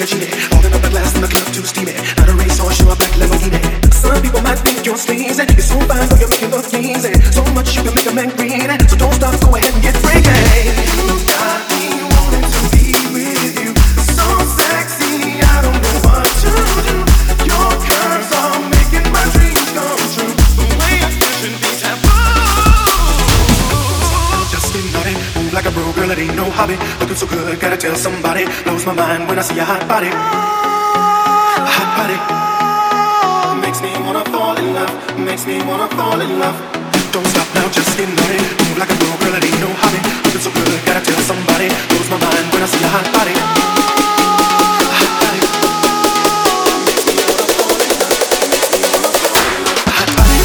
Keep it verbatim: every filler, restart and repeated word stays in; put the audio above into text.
Lamborghini. Holding up the glass in the club too steamy. Not a racehorse, you're a black Lamborghini. Some people might think you're sleazy. You're so fine, but you're making look easy. So much you can make a man green. So don't stop, go ahead and get freaky. You got me wanting to be with you. So sexy, I don't know what to do. Your curves are making my dreams come true. The way I feel should be taboo. Just get naughty, move like a bro, girl, it ain't no hobby. Looking so good, gotta tell somebody. Blows my mind when I see a hot body. A hot body makes me wanna fall in love. Makes me wanna fall in love. Don't stop now, just get naughty. Move like a bro, girl, it ain't no hobby. Looking so good, gotta tell somebody. Blows my mind when I see a hot body. A hot body makes me wanna fall in love. Makes me wanna fall in love. A hot body.